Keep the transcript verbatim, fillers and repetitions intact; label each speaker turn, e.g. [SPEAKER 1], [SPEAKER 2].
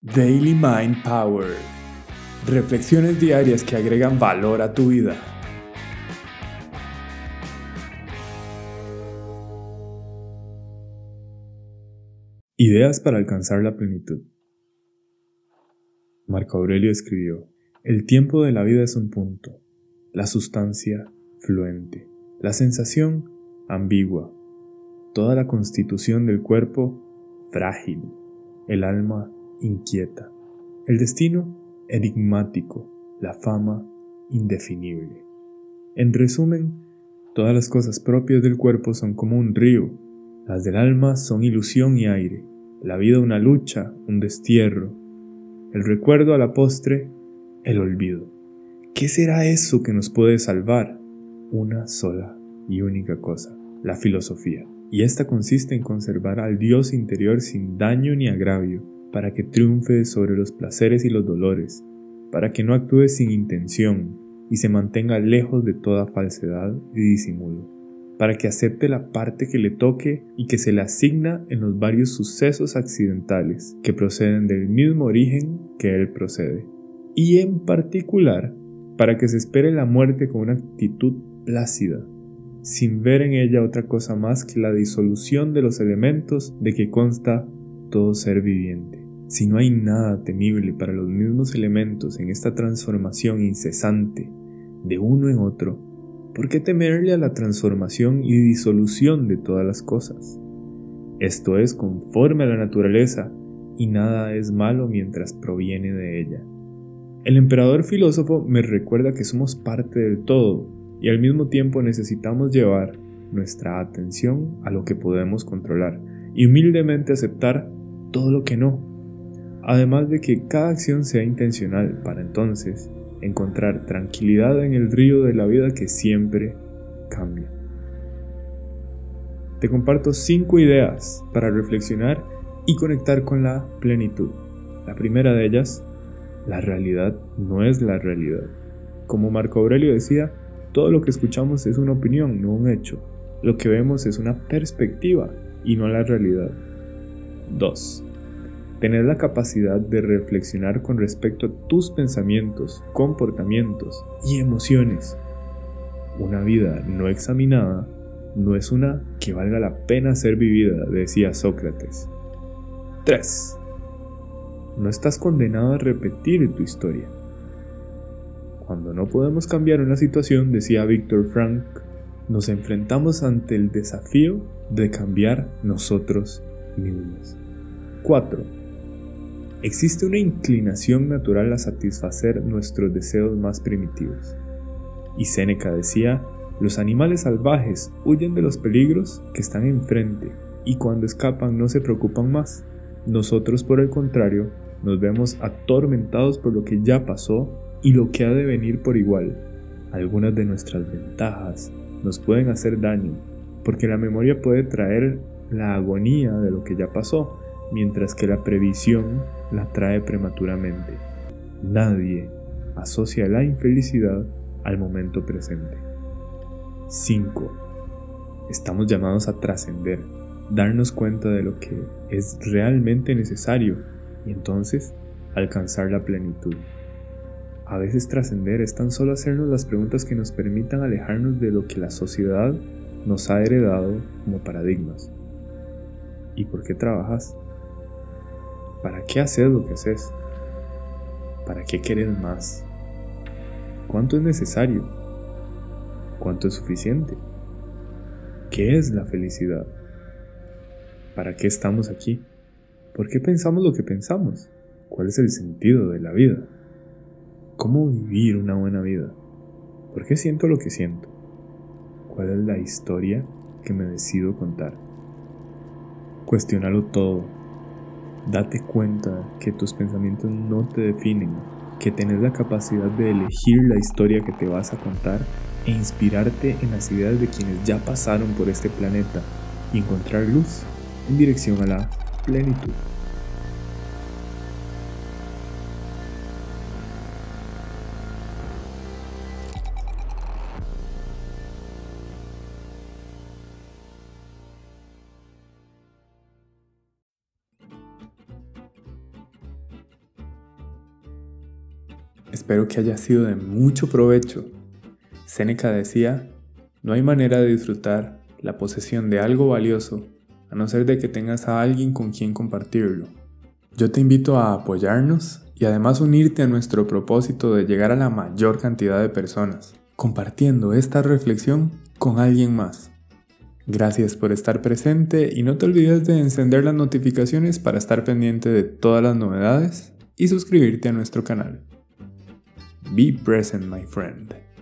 [SPEAKER 1] Daily Mind Power. Reflexiones diarias que agregan valor a tu vida. Ideas para alcanzar la plenitud. Marco Aurelio escribió: el tiempo de la vida es un punto, la sustancia fluente, la sensación ambigua, toda la constitución del cuerpo frágil, el alma inquieta, el destino enigmático, la fama indefinible. En resumen, todas las cosas propias del cuerpo son como un río, las del alma son ilusión y aire, la vida una lucha, un destierro, el recuerdo a la postre, el olvido. ¿Qué será eso que nos puede salvar? Una sola y única cosa, la filosofía. Y esta consiste en conservar al Dios interior sin daño ni agravio, para que triunfe sobre los placeres y los dolores, para que no actúe sin intención y se mantenga lejos de toda falsedad y disimulo, para que acepte la parte que le toque y que se le asigna en los varios sucesos accidentales que proceden del mismo origen que él procede, y en particular para que se espere la muerte con una actitud plácida, sin ver en ella otra cosa más que la disolución de los elementos de que consta todo ser viviente. Si no hay nada temible para los mismos elementos en esta transformación incesante de uno en otro, ¿por qué temerle a la transformación y disolución de todas las cosas? Esto es conforme a la naturaleza, y nada es malo mientras proviene de ella. El emperador filósofo me recuerda que somos parte del todo, y al mismo tiempo necesitamos llevar nuestra atención a lo que podemos controlar, y humildemente aceptar todo lo que no. Además de que cada acción sea intencional para entonces encontrar tranquilidad en el río de la vida que siempre cambia. Te comparto cinco ideas para reflexionar y conectar con la plenitud. La primera de ellas, la realidad no es la realidad. Como Marco Aurelio decía, todo lo que escuchamos es una opinión, no un hecho. Lo que vemos es una perspectiva y no la realidad. dos. Tener la capacidad de reflexionar con respecto a tus pensamientos, comportamientos y emociones. Una vida no examinada no es una que valga la pena ser vivida, decía Sócrates. tres. No estás condenado a repetir tu historia. Cuando no podemos cambiar una situación, decía Viktor Frankl, nos enfrentamos ante el desafío de cambiar nosotros mismos. cuatro. Existe una inclinación natural a satisfacer nuestros deseos más primitivos. Y Séneca decía, los animales salvajes huyen de los peligros que están enfrente y cuando escapan no se preocupan más. Nosotros, por el contrario, nos vemos atormentados por lo que ya pasó y lo que ha de venir por igual. Algunas de nuestras ventajas nos pueden hacer daño, porque la memoria puede traer la agonía de lo que ya pasó, mientras que la previsión la trae prematuramente. Nadie asocia la infelicidad al momento presente. cinco. Estamos llamados a trascender, darnos cuenta de lo que es realmente necesario y entonces alcanzar la plenitud. A veces trascender es tan solo hacernos las preguntas que nos permitan alejarnos de lo que la sociedad nos ha heredado como paradigmas. ¿Y por qué trabajas? ¿Para qué haces lo que haces? ¿Para qué querés más? ¿Cuánto es necesario? ¿Cuánto es suficiente? ¿Qué es la felicidad? ¿Para qué estamos aquí? ¿Por qué pensamos lo que pensamos? ¿Cuál es el sentido de la vida? ¿Cómo vivir una buena vida? ¿Por qué siento lo que siento? ¿Cuál es la historia que me decido contar? Cuestiónalo todo. Date cuenta que tus pensamientos no te definen, que tenés la capacidad de elegir la historia que te vas a contar e inspirarte en las ideas de quienes ya pasaron por este planeta y encontrar luz en dirección a la plenitud. Espero que haya sido de mucho provecho. Séneca decía, no hay manera de disfrutar la posesión de algo valioso a no ser de que tengas a alguien con quien compartirlo. Yo te invito a apoyarnos y además unirte a nuestro propósito de llegar a la mayor cantidad de personas, compartiendo esta reflexión con alguien más. Gracias por estar presente y no te olvides de encender las notificaciones para estar pendiente de todas las novedades y suscribirte a nuestro canal. Be present, my friend.